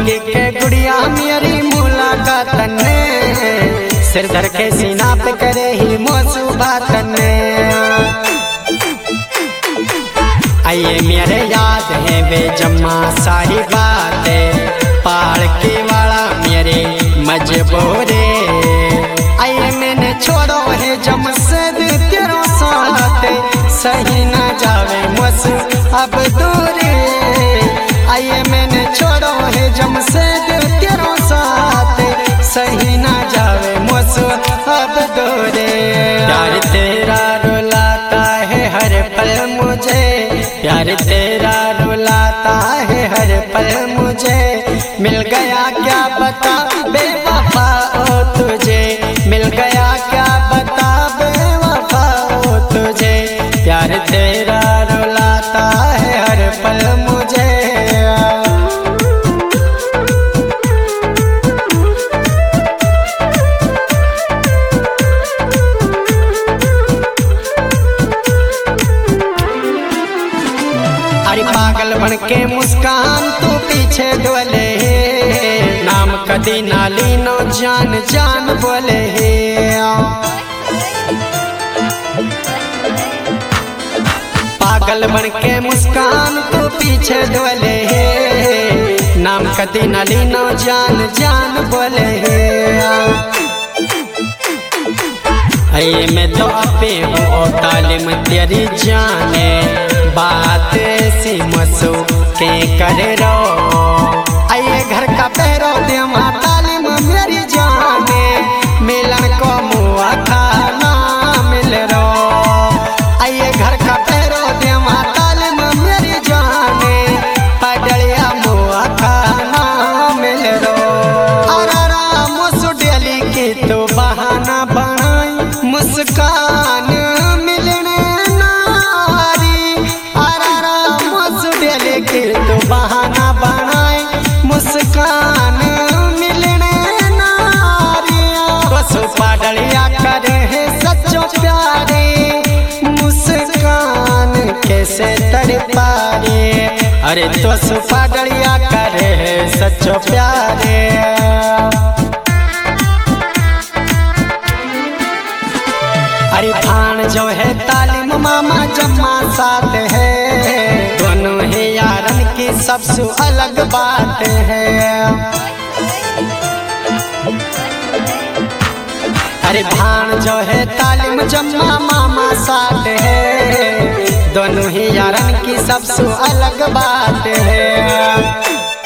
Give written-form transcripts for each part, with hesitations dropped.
लगी के गुड़िया मेरी मुलाकात ने, सिर धर के सीना पे करे ही मोसू बात ने। आइए मेरे याद है वे जम्मा सारी बातें, पहाड़ के वाला मेरे मजबूरे। आइए मैंने छोड़ो है जमशेद तेरो साथ, सही न जावे मुझसे अब दूरी। आइए मैंने छोड़ो है जमशेद तेरो साथ, सही न जावे मुझसे अब दूरी। प्यार तेरा रुलाता है हर पल मुझे, प्यार तेरा रुलाता है हर पल मुझे। मिल गया क्या बता बेवफा ओ तुझे, मिल गया क्या बता बेवफा ओ तुझे। प्यार तेरा रुलाता है हर पल मुझे। अरे पागल बन के मुस्कान तू पीछे डोले, नाम कदी नाली नो जान जान बोले। पागल बन के मुस्कान तू पीछे डोले, नाम कदी नाली नो जान जान बोले। मैं तो अपे हूँ तालिम तेरी जाने, बात सी मसू के कर रो। आइए घर का पैरो दे माँ तालिम मेरी जाने, मिलन को मुआ खाना मिल रो। आइए घर का पैरो दे माँ तालिम मेरी जाने, पडलिया मुआ खाना मिल रो। अरारा मुसु डेली की तो बहाना बनाई, मुस्कान मिलने नारी। अरारा मुसु डेली की तो बहाना बनाई, मुस्कान मिलने नारिया। बस पाडलिया करे है सच्चो प्यारे, मुस्कान कैसे तड़पारे। अरे तो सुपाडलिया करे है सच्चो प्यारे। अरे भान जो है तालिम मामा जम्मा साथ है, दोनों ही यारन की सबसे अलग बात है। अरे भान जो है तालिम जम्मा मामा साथ है, दोनों ही यारन की सबसे अलग बात है।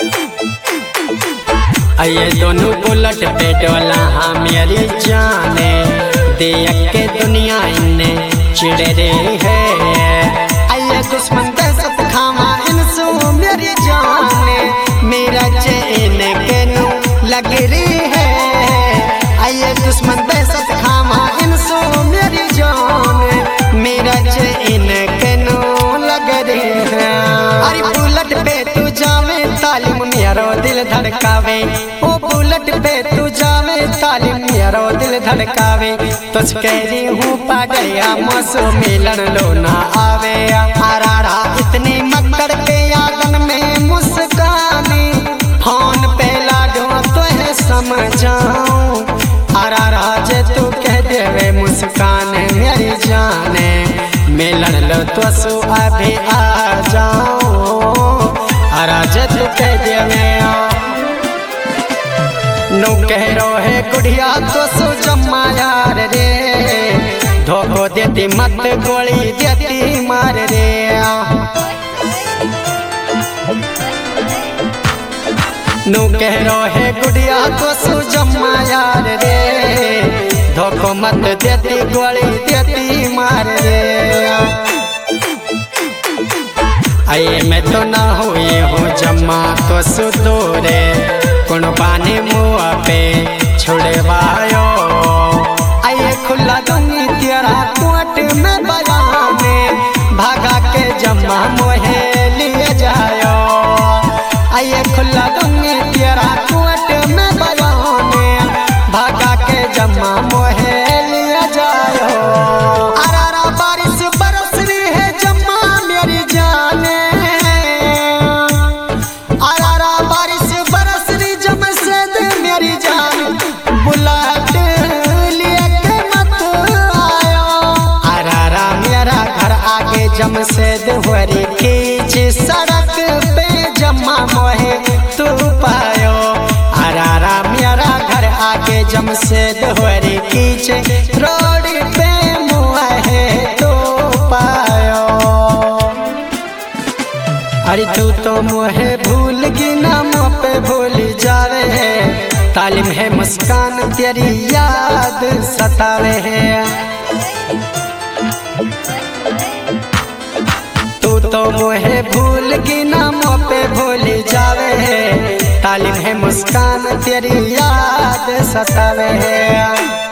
आइए दोनों बुलेट पे डोला हाँ मेरी जाने, देख के दुनिया इन्हें चिड़ रही है। आइए दुश्मन दहशत खामा इनसू मेरी जाने, मेरा चैन के नू लग रही है। आइए दुश्मन दहशत खामा इनसू मेरी जाने, मेरा चैन के नू लग रही है। अरे बुलेट पे तू जावे तालिम मेरा दिल धड़कावे, ओ बुलेट पे तू जावे तालिम मेरा दिल धड़कावे। तुझ कह रही हूँ पागलिया मौसो मिलन लो ना आवे। अरारा इतनी मक्कड़ पे यादन में मुस्कानी, फोन पे लाडो तो है समझाऊं। अरारा जे तू कह देवे मुस्कान मेरी जाने, मिलन लो तो सो अभी आ जाऊं। अरा जे तू कह देवे नो कह रो है गुड़िया तो सो जम्मा यार रे, धोखो देती मत गोली देती मार रे। नो कह रो है गुड़िया तो सो जम्मा यार रे, धोखो मत देती गोली देती मार रे। आइए मैं तो ना हुई हूँ जम्मा तो सुदूरे, कुर्बानी मुआ पे छुड़वायो। आइए खुला दूंगी तेरा कोट में बजाने, भागा के जम्मा मोहे लिए जायो। आइए खुला दूंगी तेरा कोट में बजाने, भागा के जम्मा मोहे लिए जायो। अरारा बारिश बरस रही है जम्मा मेरी जाने, अरारा बारिश बरस तू पायो। अरारा मेरा घर आके जमशेद होरी कीचे रोड पे मुआ है तो पायो। अरे तू तो मुहे भूल की नाम पे भूल जावे है। तालिम है मुस्कान तेरी याद सतावे है। तू तो मुहे भूल की नाम पे भूल जावे है। तालिम है मुस्कान तेरी याद सतावे है।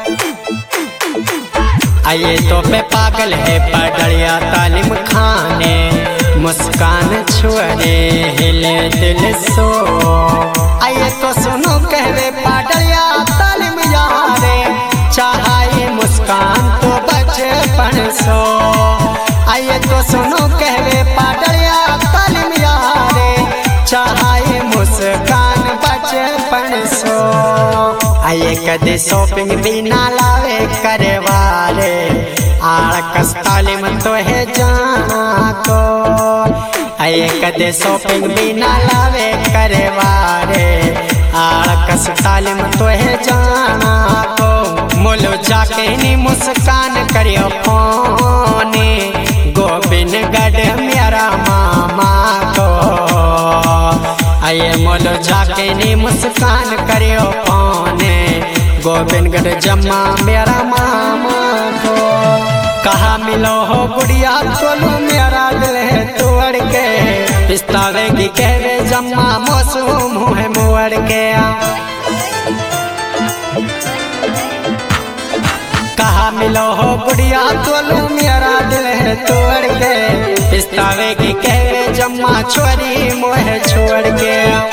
आइए तो पे पागल है पगड़िया तालिम खाने। मुस्कान छुए हिले दिल सो। आइए तो सुनो कहवे पागड़िया तालिम यारे। चाहे मुस्कान तो बचपन सो। आइए तो सुनो कहवे पागड़िया तालिम यारे। चाहे मुस्कान बचपन सो। आइए कदे शॉपिंग भी ना लावे करवारे। आड़कस तालिम तो है जाना को। आइए कदे शॉपिंग भी ना लावे करवारे। आड़कस तालिम तो है जाना को। मोलो जाके नी मुस्कान करियो फोने। गोविंदगढ़ मेरा मामा को। आइए मोलो जाके नी मुस्कान करियो फोने। गोविंदगढ़ जम्मा मेरा मामा को। कहा मिलो हो गुड़िया तोलू मेरा दिल है तोड़ के। पिस्तावे की कहवे जम्मा मौसम है मोड़ के। कहा मिलो हो गुड़िया तोलू मेरा दिल है तोड़ के। पिस्तावे की कहवे जम्मा छोरी मोह छोड़ के।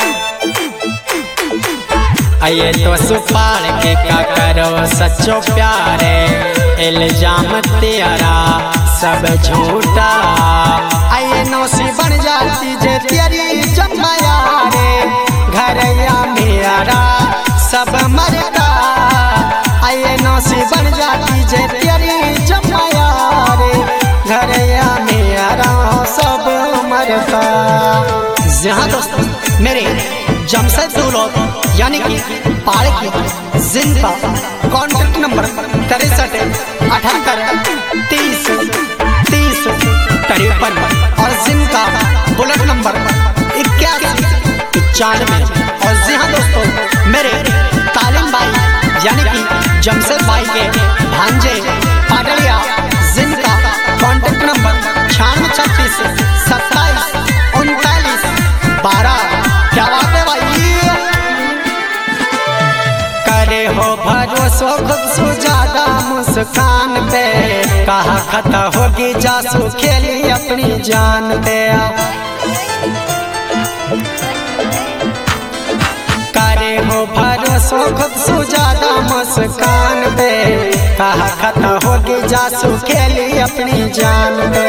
आइए तो सुपार के का करो सच्चो प्यारे। इल्जाम तेरा सब झूठा। आइए नौसी बन जाती जे तेरी जम्मा यारे। घरया मेरा सब मरता। आइए नौसी बन जाती जे तेरी जम्मा यारे। घरया मेरा सब मरता। जहाँ दोस्तों मेरे जमशेद दूलोत यानी कि पाड़ की जिनका कॉन्टेक्ट नंबर 63 78 30 30 53 और जिनका बुलेट नंबर 81 95। और जी हाँ दोस्तों मेरे तालिम भाई यानी कि जमशेद भाई के भांजे पाडलिया जिनका कॉन्टेक्ट नंबर 96 36 39 12। क्या बात है भाई। करे हो भरोसो खुद सु ज्यादा मुस्कान पे। कहा खता होगी जासू खेली अपनी जान पे। करे हो भरोसो खुद सु ज्यादा मुस्कान पे। कहा खता होगी जासू खेली अपनी जान पे।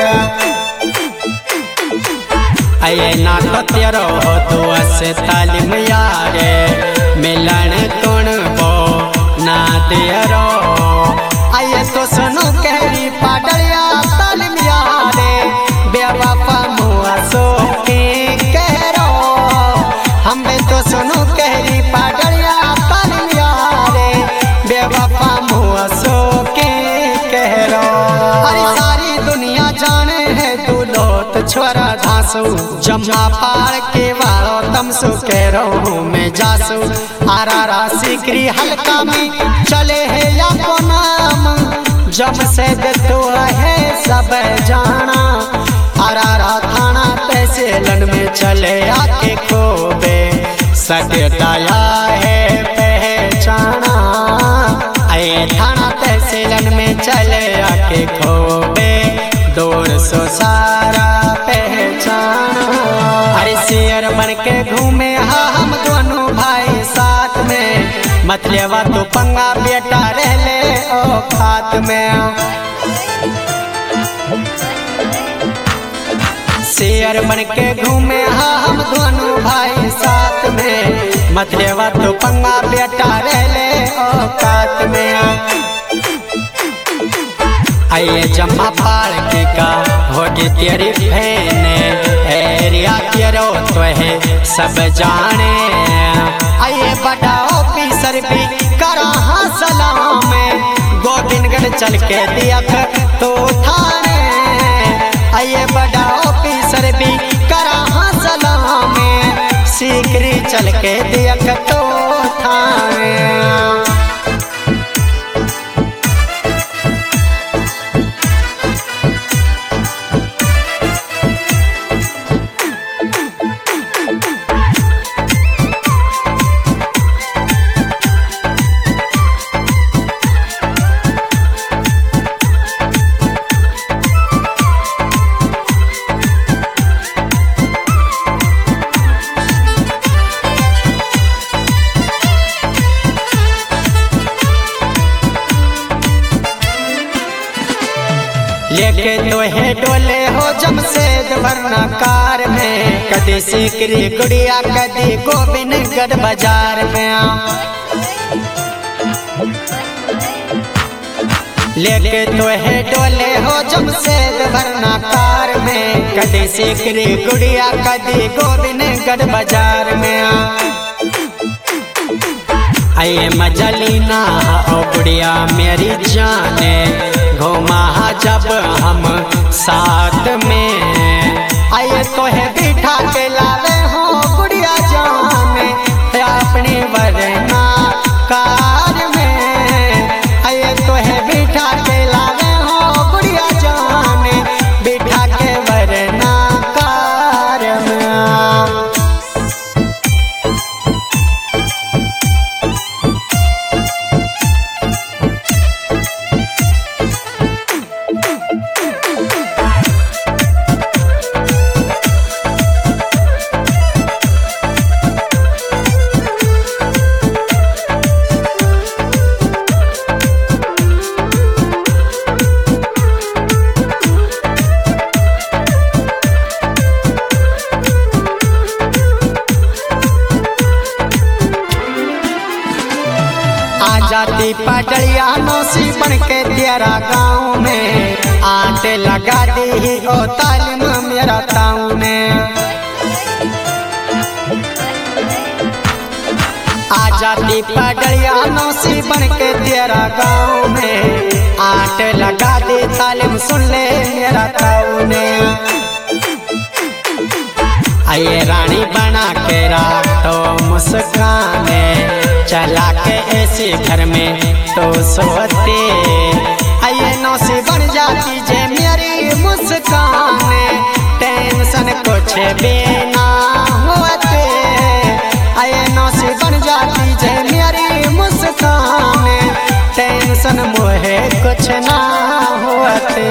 आइए ना तो तेरो हो तू से तालिम यारे। मिलन तुण बो ना तेरो। आइए तो सुनो कहरी पाडलिया तालिम यारे। बेवफा मुआ सो के करो। हमें तो सुनो कहरी पाडलिया तालिम यारे। बेवफा मुआ सो के करो। अरे सारी दुनिया जाने है तू लोत छोरा धांसू। जम्मा पाड़ के वालो तमसु कह में जासू। आरारा सिकरी हल्का में चले है या को नाम। जमशेद तो है सब जाना। आरारा थाना तहसीलन में चले आके खोबे। सकताया है पहचाना। आए थाना तहसीलन में चले आके खोबे। 200 सारा पहचाना। अरे शेर बन के घूमे हम दोनों भाई साथ में। मत लेवा तो पंगा बेटा रह ले ओ खात में। शेर बन के घूमे हम दोनों भाई साथ में। मत लेवा तो पंगा बेटा रह ले ओ खात में। आइए जम्मा पाड़ की का होगी तेरी बहन। एरिया तेरो तो है सब जाने। आइए बड़ा ऑफिसर भी करा सलाम, गोविंदगढ़ चल के दिया तो थाने। आइए बड़ा ऑफिसर भी करा सलाम, सीकरी चल के दिया तो थाने। लेके तो है डोले हो जमशेद वरना कार में, कदी सीकरी गुड़िया कदी गोविंदगढ़ बाजार में। लेके तो है डोले हो जमशेद वरना कार में, कदी सीकरी गुड़िया कदी गोविंदगढ़ बाजार में। आइए मजलीना ओ गुड़िया मेरी जाने, घुमा जब हम साथ में। आइए तो है बिठा के लावे हो गुड़िया जाने, अपनी वरना कार में। आइए तो है बिठा के लावे हो गुड़िया जाने, बिठा के वरना कार में। जाती पटड़िया नौसी बन के तेरा गाँव में, आटे लगा दी ओ तालीम मेरा ताऊ ने। आ जाती पटड़िया नौसी बन के तेरा गाँव में, आटे लगा दी तालीम सुन ले मेरा ताऊ ने। आइए रानी बना के राख तो मुस्काने, चला के ऐसे घर में तो सोते। आइए नौसी बन जाती जे मेरी मुस्कान, टेंशन कुछ भी ना होते। आइए नौसी बन जाती जे मेरी मुस्कान, टेंशन मोहे कुछ ना होते।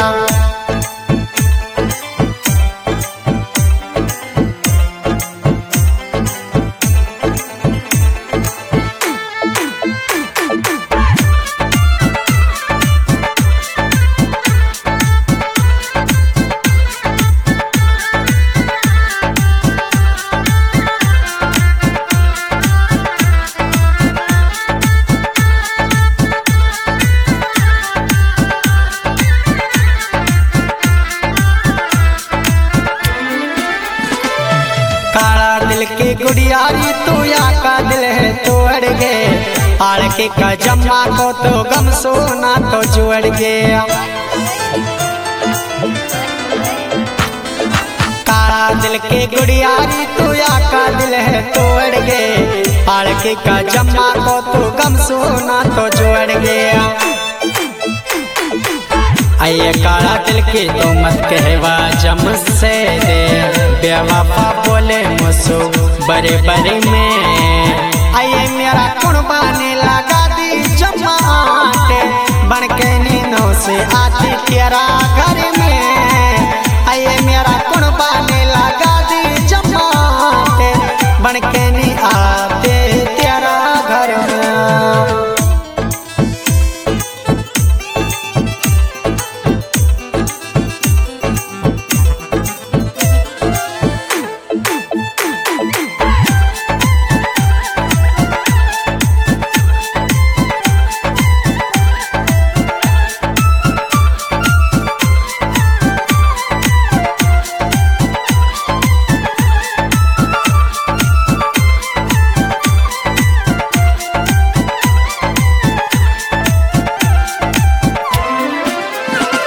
दिल की गुड़ियारी तू या का दिल है तोड़ गे, आड़ के का जम्मा को तो गम सोना तो जुड़ गया। काला दिल की गुड़ियारी तू या का दिल है तोड़ गे, आड़ के का जम्मा को तो गम सोना तो जुड़ गया। आइए काला दिल की तो मत कहवा जम से दे, बेवफा बोले मुझसे बड़े बड़े में। आइए मेरा कुर्बानी लगा दी जमाते, बन के नींदों से आती तेरा घर में। आइए मेरा कुर्बानी लगा दी जमाते, बन के नी आते